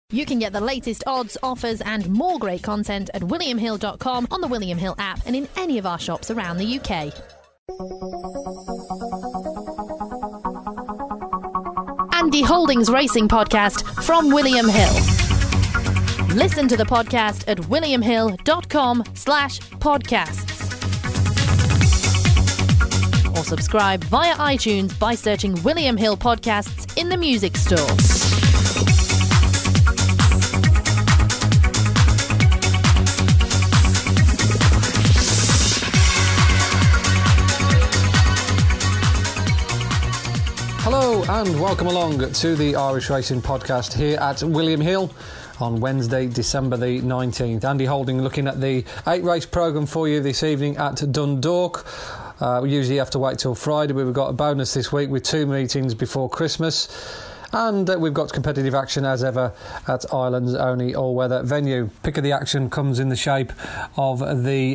You can get the latest odds, offers and more great content at williamhill.com, on the William Hill app and in any of our shops around the UK. Andy Holdings Racing Podcast from William Hill. Listen to the podcast at williamhill.com/podcasts. Or subscribe via iTunes by searching William Hill Podcasts in the music store. Hello and welcome along to the Irish Racing Podcast here at William Hill on Wednesday, December the 19th. Andy Holding looking at the 8-race programme for you this evening at Dundalk. We usually have to wait till Friday, but we've got a bonus this week with 2 meetings before Christmas. And we've got competitive action as ever at Ireland's only all-weather venue. Pick of the action comes in the shape of the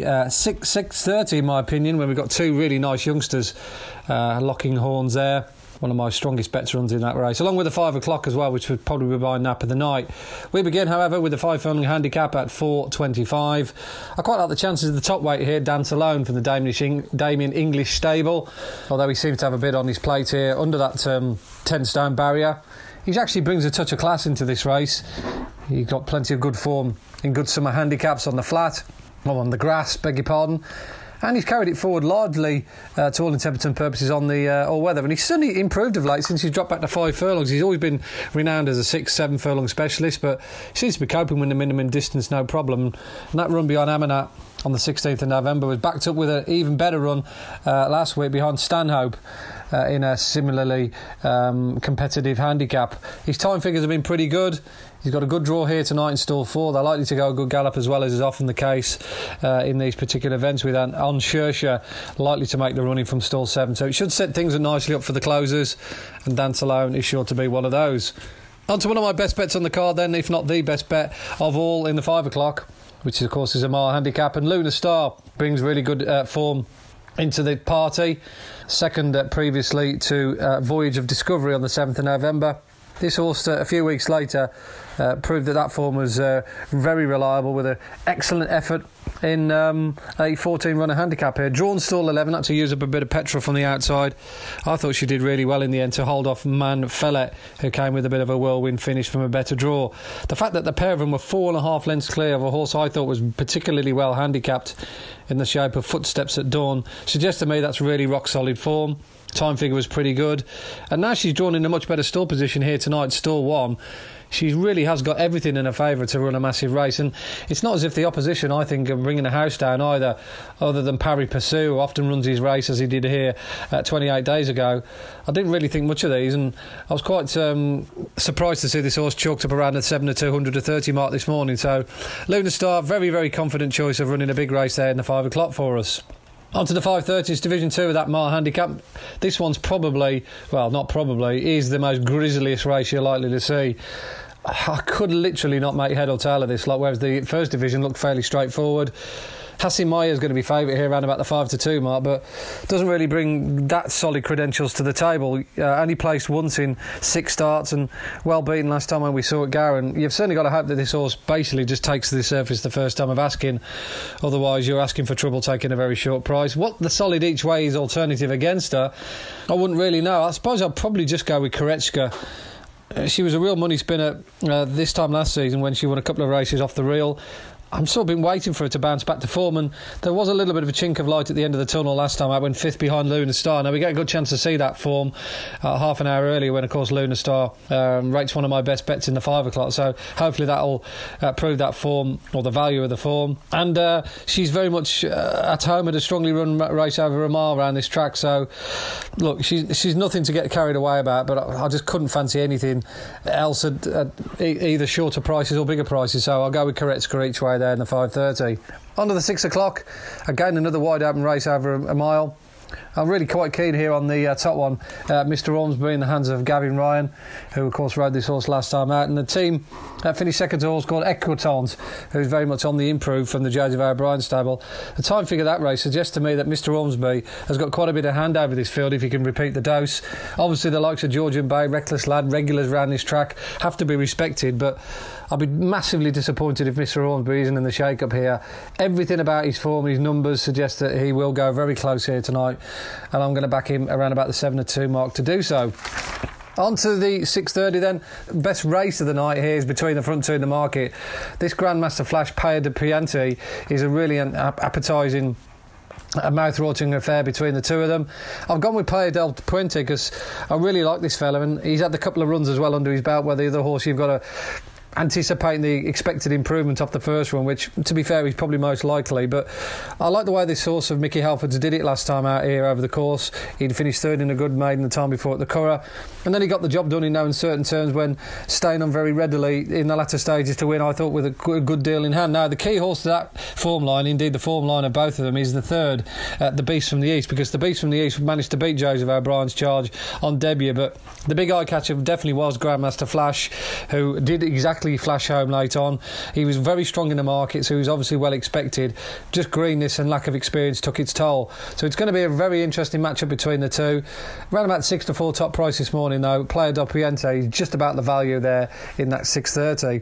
6:30, in my opinion, when we've got 2 really nice youngsters locking horns there. One of my strongest bets runs in that race, along with the 5 o'clock as well, which would probably be my nap of the night. We begin, however, with the 5-furlong handicap at 4.25. I quite like the chances of the top weight here, Dance Alone from the Damien English stable, although he seems to have a bit on his plate here under that 10-stone barrier. He actually brings a touch of class into this race. He's got plenty of good form in good summer handicaps on the flat, or on the grass, beg your pardon. And he's carried it forward largely, to all intents and purposes, on the all-weather. And he's certainly improved of late since he's dropped back to 5 furlongs. He's always been renowned as a 6-7 furlong specialist, but he seems to be coping with the minimum distance, no problem. And that run behind Amanat on the 16th of November was backed up with an even better run last week behind Stanhope in a similarly competitive handicap. His time figures have been pretty good. He's got a good draw here tonight in stall 4. They're likely to go a good gallop, as well as is often the case in these particular events, with On Shersha likely to make the running from stall 7. So it should set things nicely up for the closers, and Dance Alone is sure to be one of those. On to one of my best bets on the card then, if not the best bet of all, in the 5 o'clock, which of course is a mile handicap, and Lunar Star brings really good form into the party. Second previously to Voyage of Discovery on the 7th of November. This horse, a few weeks later, proved that form was very reliable, with an excellent effort in a 14-runner handicap here. Drawn stall 11, had to use up a bit of petrol from the outside. I thought she did really well in the end to hold off Man Fellet, who came with a bit of a whirlwind finish from a better draw. The fact that the pair of them were 4.5 lengths clear of a horse I thought was particularly well handicapped in the shape of Footsteps at Dawn suggests to me that's really rock-solid form. Time figure was pretty good, and now she's drawn in a much better stall position here tonight, stall 1. She really has got everything in her favour to run a massive race, and it's not as if the opposition, I think, are bringing a house down either, other than Parry Pursuit, who often runs his race as he did here 28 days ago. I didn't really think much of these, and I was quite surprised to see this horse chalked up around the 7 to 230 mark this morning. So Lunar Star, very, very confident choice of running a big race there in the 5 o'clock for us. On to the 5:30s, Division 2 of that mile handicap. This one's probably, well, not probably, is the most grisliest race you're likely to see. I could literally not make head or tail of this lot, whereas the first division looked fairly straightforward. Hassim Maya is going to be favourite here around about the 5 to 2 mark, but doesn't really bring that solid credentials to the table. Only placed once in 6 starts and well beaten last time when we saw it Gowran. You've certainly got to hope that this horse basically just takes to the surface the first time of asking. Otherwise, you're asking for trouble taking a very short price. What the solid each way is alternative against her, I wouldn't really know. I suppose I'd probably just go with Korechka. She was a real money spinner this time last season when she won a couple of races off the reel. I'm sort of been waiting for her to bounce back to form, and there was a little bit of a chink of light at the end of the tunnel last time. I went 5th behind Lunar Star. Now we get a good chance to see that form half an hour earlier when, of course, Lunar Star rates one of my best bets in the 5 o'clock. So hopefully that'll prove that form, or the value of the form. And she's very much at home at a strongly run race over a mile around this track. So look, she's nothing to get carried away about, but I just couldn't fancy anything else at either shorter prices or bigger prices. So I'll go with Korechka each way there in the 5:30. On to the 6 o'clock. Again, another wide open race over a mile. I'm really quite keen here on the top one, Mr. Ormsby in the hands of Gavin Ryan, who of course rode this horse last time out, and the team finished second to a horse called Equitons, who's very much on the improve from the Joseph O'Brien stable. The time figure of that race suggests to me that Mr. Ormsby has got quite a bit of hand over this field if he can repeat the dose. Obviously the likes of Georgian Bay, Reckless Lad, regulars around this track have to be respected, but I'll be massively disappointed if Mr. Ormsby isn't in the shake-up here. Everything about his form, his numbers suggest that he will go very close here tonight, and I'm going to back him around about the 7-2 mark to do so. On to the 6:30 then. Best race of the night here is between the front two in the market. This Grandmaster Flash Paia de Piante is a really appetising, a mouth-watering affair between the two of them. I've gone with Paia del Puente because I really like this fella, and he's had a couple of runs as well under his belt, where the other horse you've got to anticipating the expected improvement off the first one, which, to be fair, is probably most likely. But I like the way this horse of Mickey Halford's did it last time out here over the course. He'd finished third in a good maiden the time before at the Curragh, and then he got the job done in no uncertain terms when staying on very readily in the latter stages to win, I thought, with a good deal in hand. Now, the key horse to that form line, indeed the form line of both of them, is the third, the Beast from the East, because the Beast from the East managed to beat Joseph O'Brien's charge on debut. But the big eye-catcher definitely was Grandmaster Flash, who did exactly flash home late on. He was very strong in the market, so he was obviously well expected. Just greenness and lack of experience took its toll. So it's going to be a very interesting matchup between the two. Around about 6-4 top price this morning, though. Paia del Puente is just about the value there in that 6:30.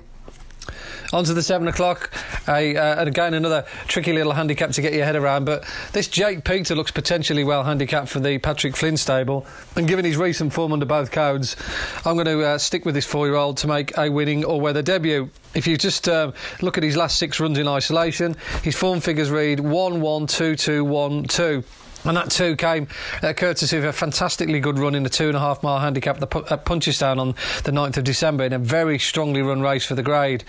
On to the 7 o'clock, and again another tricky little handicap to get your head around, but this Jake Peter looks potentially well handicapped for the Patrick Flynn stable, and given his recent form under both codes, I'm going to stick with this 4-year-old to make a winning all-weather debut. If you just look at his last 6 runs in isolation, his form figures read 1-1, 2-2, 1-2. And that too came courtesy of a fantastically good run in the 2.5 mile handicap at Punchestown on the 9th of December in a very strongly run race for the grade.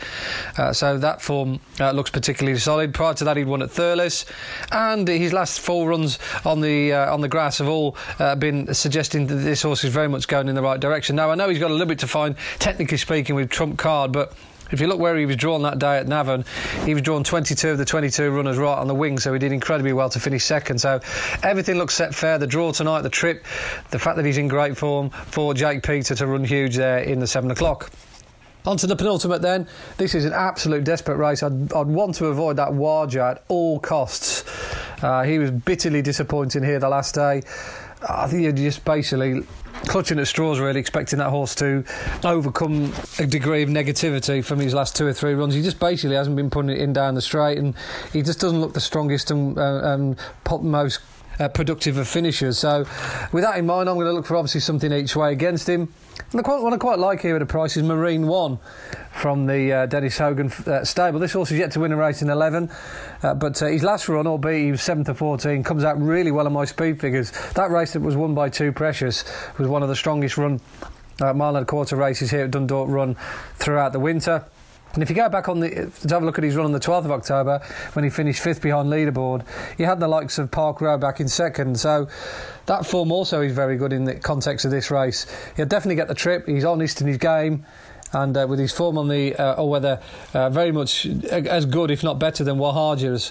So that form looks particularly solid. Prior to that, he'd won at Thurles, and his last 4 runs on the grass have all been suggesting that this horse is very much going in the right direction. Now, I know he's got a little bit to find, technically speaking, with Trump Card, but if you look where he was drawn that day at Navan, he was drawn 22 of the 22 runners right on the wing, so he did incredibly well to finish second. So everything looks set fair. The draw tonight, the trip, the fact that he's in great form for Jake Peter to run huge there in the 7 o'clock. On to the penultimate then. This is an absolute desperate race. I'd want to avoid that Warja at all costs. He was bitterly disappointing here the last day. I think you're just basically clutching at straws, really, expecting that horse to overcome a degree of negativity from his last 2 or 3 runs. He just basically hasn't been putting it in down the straight, and he just doesn't look the strongest and most productive of finishers. So with that in mind, I'm going to look for obviously something each way against him. And what I quite like here at a price is Marine One from the Dennis Hogan stable. This horse is yet to win a race in 11, but his last run, albeit he was 7-14, comes out really well on my speed figures. That race that was won by Too Precious was one of the strongest run mile and a quarter races here at Dundalk Run throughout the winter. And if you go back to have a look at his run on the 12th of October, when he finished 5th behind leaderboard, he had the likes of Park Row back in second. So that form also is very good in the context of this race. He'll definitely get the trip. He's honest in his game, and with his form on the all-weather, very much as good, if not better, than Wahaja's.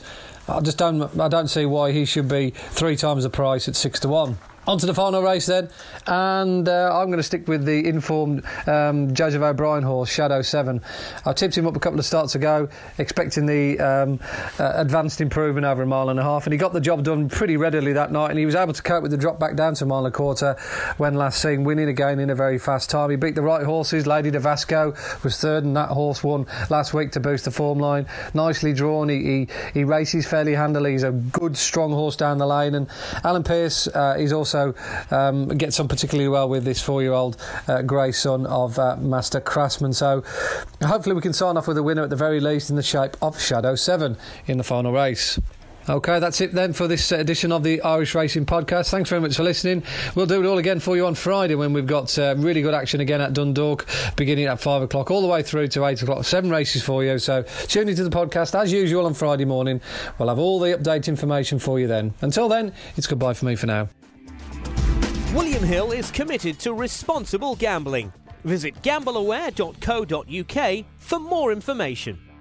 I don't see why he should be 3 times the price at 6-1. On to the final race then, and I'm going to stick with the informed Joseph O'Brien horse, Shadow 7. I tipped him up a couple of starts ago, expecting the advanced improvement over 1.5 miles, and he got the job done pretty readily that night, and he was able to cope with the drop back down to 1.25 miles when last seen, winning again in a very fast time. He beat the right horses. Lady de Vasco was third, and that horse won last week to boost the form line. Nicely drawn. He races fairly handily. He's a good, strong horse down the lane, and Alan Pearce is also gets on particularly well with this 4-year-old grey son of Master Craftsman. So hopefully we can sign off with a winner at the very least in the shape of Shadow 7 in the final race. OK, that's it then for this edition of the Irish Racing Podcast. Thanks very much for listening. We'll do it all again for you on Friday when we've got really good action again at Dundalk, beginning at 5 o'clock all the way through to 8 o'clock. 7 races for you, so tune into the podcast as usual on Friday morning. We'll have all the update information for you then. Until then, it's goodbye for me for now. William Hill is committed to responsible gambling. Visit gambleaware.co.uk for more information.